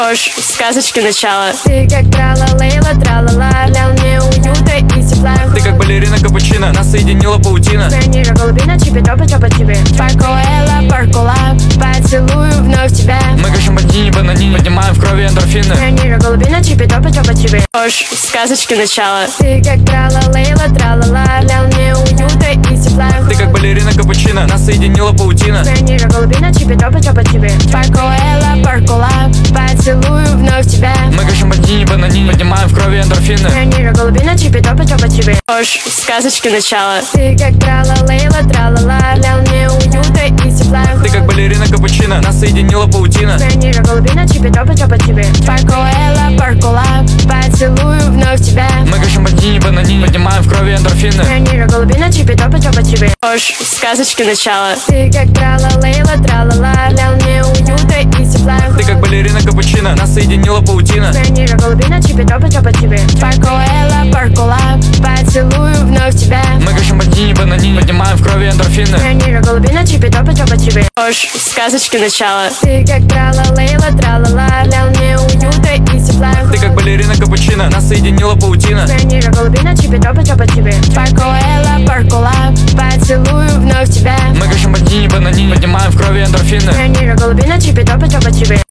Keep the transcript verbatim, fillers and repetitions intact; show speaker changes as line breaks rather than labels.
Ложь, сказочки начала.
Ты как трала-лейла, трала-ла, для мне уюта и тепла.
Ты как балерина капучино, нас соединила паутина.
Пионера голубина, тебе топа, топа тебе.
Паркуэла, паркула,
Поцелую вновь тебя.
Мы как шампанини, бананини, поднимаем в крови эндорфины.
Пионера голубина, тебе топа, топа тебе.
ложь, сказочки начала.
Ты как трала-лейла, трала-ла, для мне уюта и тепла.
Ты как балерина капучино, нас соединила паутина.
Пионера голубина, тебе топа, топа тебе.
Паркуэла, паркула,
Поцелую вновь тебя.
Мы как шампанини, бананини, поднимаем в крови эндорфины.
Пионера голубина, тебе топа, топа тебе.
ложь, сказочки начала.
Ты как трала-лейла, трала-ла, для мне уюта и тепла.
Ты как балерина капучино, нас соединила паутина.
Пионера голубина, тебе топа, топа тебе.
Паркуэла, паркула,
Поцелую вновь тебя.
Мы как шампанини, бананини, поднимаем в крови эндорфины.
Пионера голубина, тебе топа, топа тебе.
ложь, сказочки начала.
Ты как трала-лейла, трала-ла, для мне уюта и тепла.
Ты как балерина капучино, нас соединила паутина.
Пионера голубина, тебе топа, топа тебе.
Паркуэла, паркула,
Поцелую вновь тебя.
Мы как шампанини, бананини, поднимаем в крови эндорфины.
Пионера голубина, тебе топа, топа тебе.
ложь, сказочки начала.
Ты как трала-лейла, трала-ла, для мне уюта и тепла.
Ты как балерина капучино, нас соединила паутина.
Пионера голубина, тебе топа, топа тебе.
Паркуэла, паркула,
Поцелую вновь тебя.
Мы как шампанини, бананини, поднимаем в крови эндорфины.
Пионера голубина, тебе топа, топа тебе.